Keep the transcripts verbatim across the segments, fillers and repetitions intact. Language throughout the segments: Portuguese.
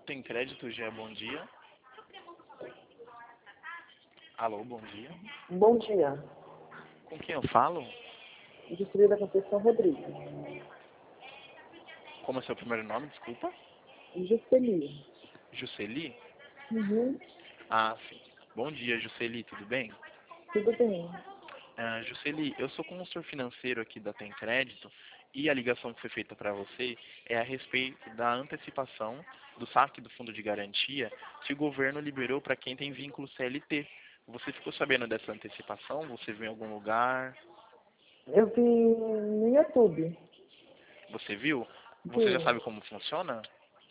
Tem Crédito, Gé, bom dia. Alô, bom dia. Bom dia. Com quem eu falo? Juscelino da Conceição Rodrigues. Como é seu primeiro nome, desculpa? Juscelino. Juceli? Uhum. Ah, sim. Bom dia, Juceli, tudo bem? Tudo bem. Ah, Juceli, eu sou consultor financeiro aqui da Tem Crédito e a ligação que foi feita para você é a respeito da antecipação do saque do Fundo de Garantia que o governo liberou para quem tem vínculo C L T. Você ficou sabendo dessa antecipação? Você viu em algum lugar? Eu vi no YouTube. Você viu? Você já Vi. sabe como funciona?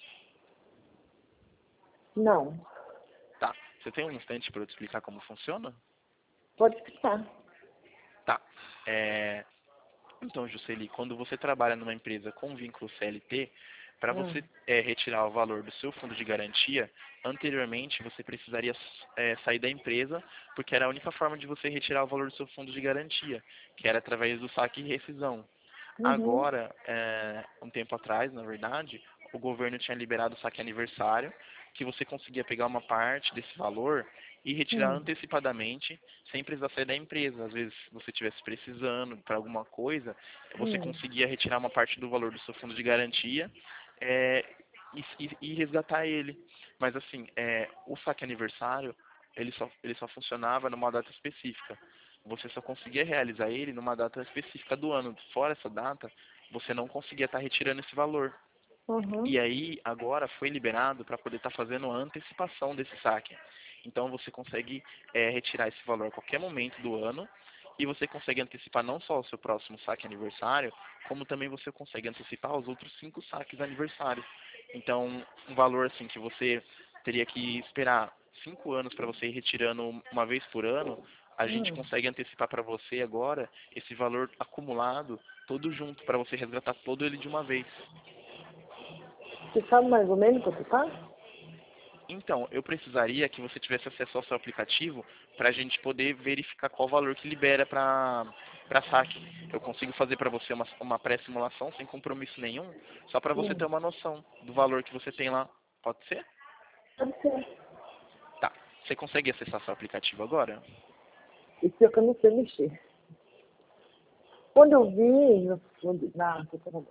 Não. Tá. Você tem um instante para eu te explicar como funciona? Pode explicar. Tá. É... Então, Jusceli, quando você trabalha numa empresa com vínculo C L T, para Ah, você é, retirar o valor do seu fundo de garantia, anteriormente você precisaria é, sair da empresa, porque era a única forma de você retirar o valor do seu fundo de garantia, que era através do saque e rescisão. Uhum. Agora, é, um tempo atrás, na verdade, o governo tinha liberado o saque aniversário, que você conseguia pegar uma parte desse valor e retirar Hum. antecipadamente, sem precisar sair da empresa. Às vezes, se você estivesse precisando para alguma coisa, você Hum. conseguia retirar uma parte do valor do seu fundo de garantia é, e, e- e resgatar ele. Mas assim, é, o saque aniversário, ele só, ele só funcionava numa data específica. Você só conseguia realizar ele numa data específica do ano. Fora essa data, você não conseguia estar retirando esse valor. Uhum. E aí, agora foi liberado para poder estar fazendo a antecipação desse saque. Então, você consegue é, retirar esse valor a qualquer momento do ano e você consegue antecipar não só o seu próximo saque aniversário, como também você consegue antecipar os outros cinco saques aniversários. Então, um valor assim que você teria que esperar cinco anos para você ir retirando uma vez por ano, a gente Hum. consegue antecipar para você agora esse valor acumulado todo junto, para você resgatar todo ele de uma vez. Você sabe mais ou menos quanto tá? Então, eu precisaria que você tivesse acesso ao seu aplicativo para a gente poder verificar qual valor que libera para para saque. Eu consigo fazer para você uma, uma pré-simulação sem compromisso nenhum, só para você ter Hum. uma noção do valor que você tem lá. Pode ser? Pode ser. Tá. Você consegue acessar seu aplicativo agora? E pior que eu não sei mexer. Quando eu vi, eu fui na,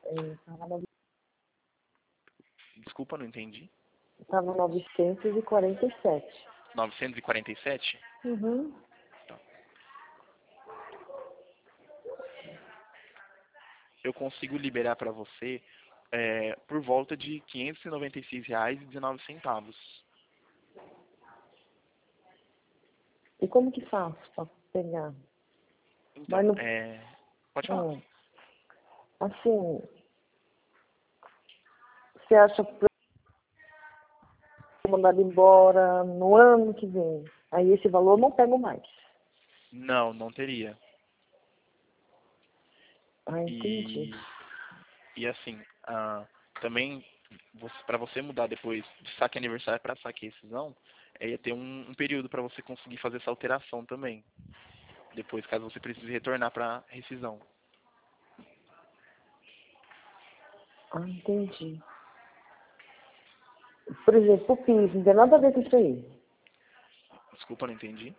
Desculpa, não entendi. estava novecentos e quarenta e sete. novecentos e quarenta e sete? Uhum. Tá. Eu consigo liberar para você é, por volta de quinhentos e noventa e seis reais e dezenove centavos. E como que faço para pegar? Mas Então, não. é, pode falar. Hum. Assim, você acha que eu vou mandar embora no ano que vem? Aí esse valor eu não pego mais. Não, não teria. Ah, entendi. E, e assim, ah, também para você mudar depois de saque aniversário para saque e rescisão, é, ia ter um, um período para você conseguir fazer essa alteração também. Depois, caso você precise retornar para rescisão. Ah, entendi. Por exemplo, o PIS, não tem nada a ver com isso aí. Desculpa, não entendi.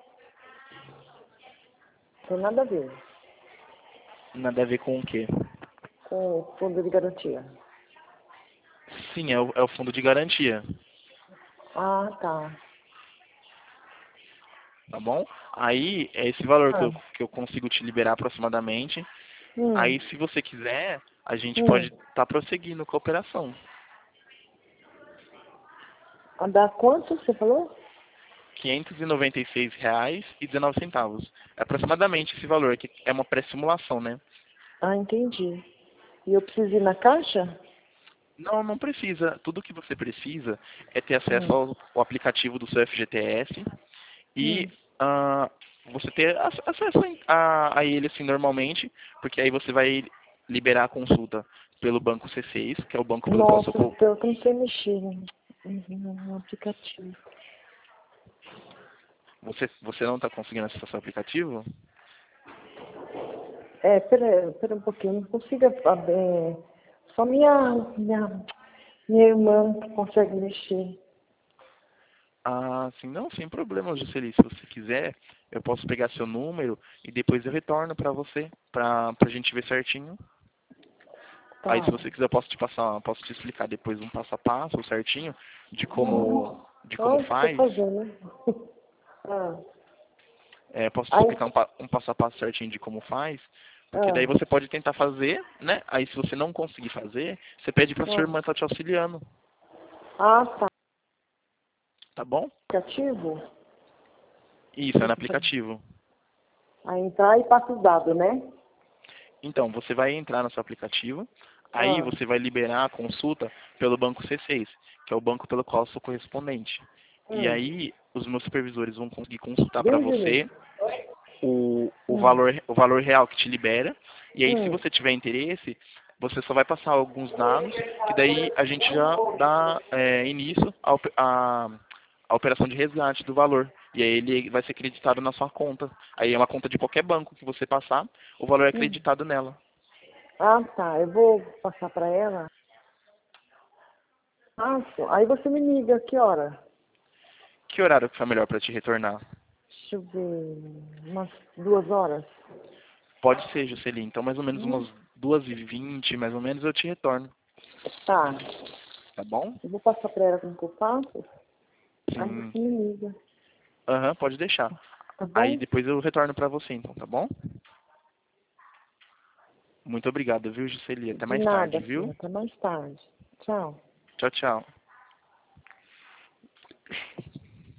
Não tem nada a ver Nada a ver com o quê? com o fundo de garantia. Sim, é o, é o fundo de garantia, Ah, tá. tá bom? Aí, é esse valor que Ah, eu, que eu consigo te liberar aproximadamente. hum, Aí, se você quiser, a gente pode hum. estar prosseguindo com a operação. A dar quanto você falou? quinhentos e noventa e seis reais e dezenove centavos. É aproximadamente esse valor, que é uma pré-simulação, né? Ah, entendi. E eu preciso ir na caixa? Não, não precisa. Tudo que você precisa é ter acesso Hum, ao, ao aplicativo do seu F G T S e hum. ah, você ter ac- acesso a, a ele assim normalmente, porque aí você vai liberar a consulta pelo banco C seis, que é o banco pelo qual seu Nossa, co- pior que eu não sei mexer no, no, no aplicativo. você você não está conseguindo acessar seu aplicativo? É, pera, pera um pouquinho, eu não consigo abrir. Só minha, minha. Minha irmã que consegue mexer. Ah, sim, não, sem problema, Jusceli. Se você quiser, eu posso pegar seu número e depois eu retorno pra você, pra, pra gente ver certinho. Tá. Aí, se você quiser, eu posso te passar, posso te explicar depois um passo a passo certinho de como, de como Olha o que eu faz. tô fazendo. ah, É, posso te aí, explicar um, pa- um passo a passo certinho de como faz, porque daí ah, você pode tentar fazer, né? Aí, se você não conseguir fazer, você pede pra sua ah, irmã estar te auxiliando, ah, tá. tá bom? Aplicativo? Isso, é no Deixa eu fazer. aplicativo. Aí entrar e passa os dados, né? Então, você vai entrar no seu aplicativo, aí Ah, você vai liberar a consulta pelo banco C seis, que é o banco pelo qual eu sou correspondente. E hum. aí, os meus supervisores vão conseguir consultar para Viu, Julinho? você o, o, Hum, valor, o valor real que te libera. E aí, se hum, você tiver interesse, você só vai passar alguns dados, que daí a gente já dá é, início à, op- à- à operação de resgate do valor. E aí ele vai ser creditado na sua conta. Aí é uma conta de qualquer banco que você passar, o valor é hum. creditado nela. Ah, tá. Eu vou passar pra ela. Ah, só. Aí você me liga, que hora? Que horário que foi melhor para te retornar? Deixa eu ver. Umas duas horas? Pode ser, Juscelino. Então, mais ou menos Hum, umas duas e vinte, mais ou menos, eu te retorno. tá. Tá bom? Eu vou passar pra ela como que eu faço. Aí Sim. você me liga. Aham, pode deixar. Tá Aí bom? depois eu retorno para você, então, tá bom? Muito obrigado, viu, Juscelino? Até De mais tarde, nada, filha. viu? Até mais tarde. Tchau. Tchau, tchau.